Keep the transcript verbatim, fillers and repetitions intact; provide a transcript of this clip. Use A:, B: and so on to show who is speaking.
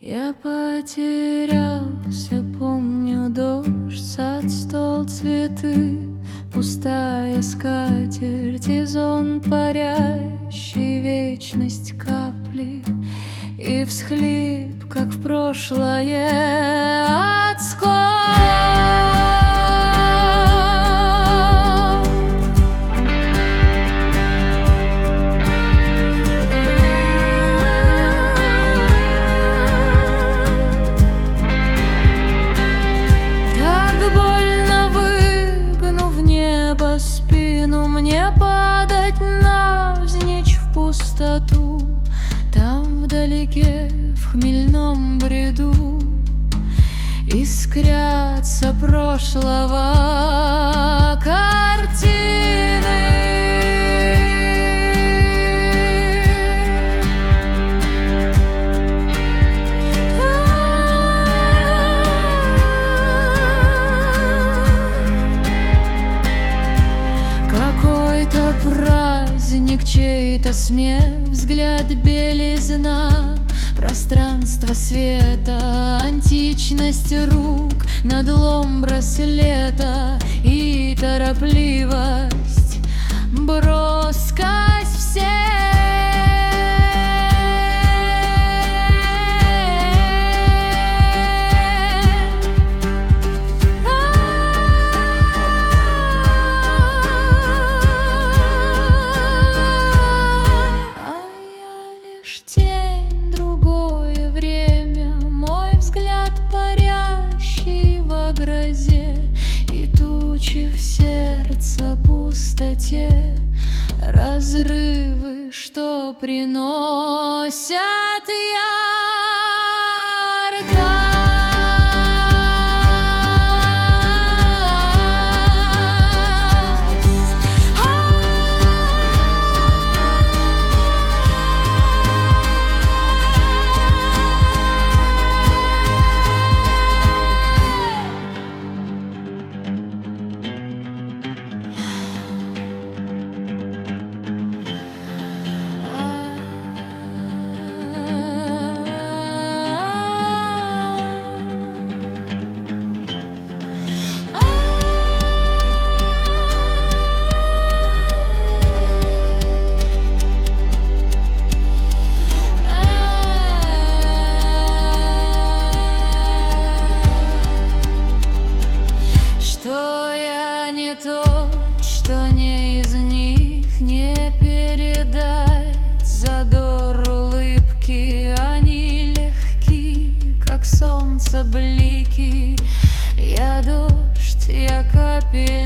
A: Я потерялся, помню дождь, сад, стол, цветы, пустая скатерть и зон парящий, вечность капли и всхлип, как в прошлое адское. Спину мне падать навзничь в пустоту, там вдалеке в хмельном бреду искрятся прошлого картины. Праздник, чей-то смех, взгляд, белизна, пространство света, античность рук, надлом браслета и торопливость, броскость всех. Тень, другое время, мой взгляд парящий во грозе, и тучи в сердце пустоте, разрывы, что приносят яркость. Что я не тот, что не из них, не передать задор улыбки. Они легки, как солнце блики. Я дождь, я капель.